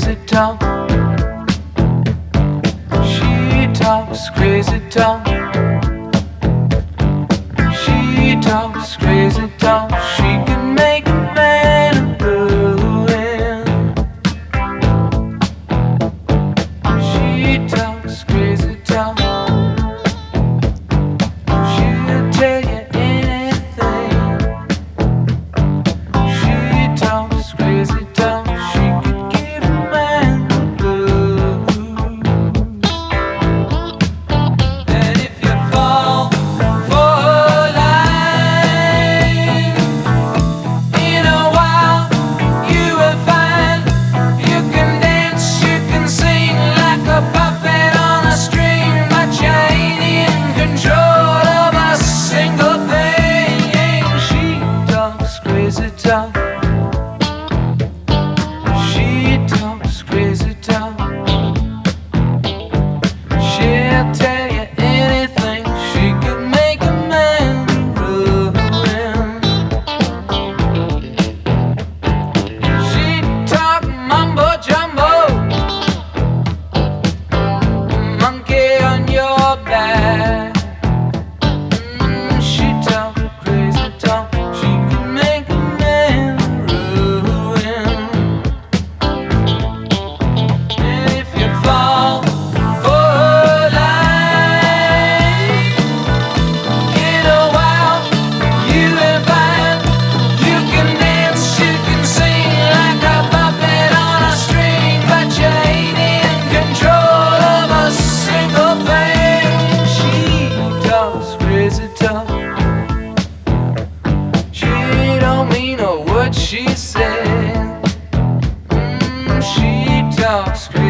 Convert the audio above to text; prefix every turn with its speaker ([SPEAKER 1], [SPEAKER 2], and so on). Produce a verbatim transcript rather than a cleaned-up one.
[SPEAKER 1] crazy talk. She talks crazy talk. She talks crazy talk. She can make a man ruin. She talks crazy talk. She'll tell you anything. She talks crazy talk. She could give a man the blues. And if you fall for her line, in a while you will find you can dance, you can sing like a puppet on a string, but you ain't in control of a single thing. She talks crazy talk. She talks crazy talk. She'll tell you anything. She could make a man ruin. She talk mumbo jumbo, monkey on your back. Mm, she talk crazy talk. She can make a man ruin. And if you fall for her line, in a while you will find you can dance, you can sing like a puppet on a string, but you ain't in control of a single thing. She talks crazy talk. She don't mean a word she said. Mm, she talks crazy.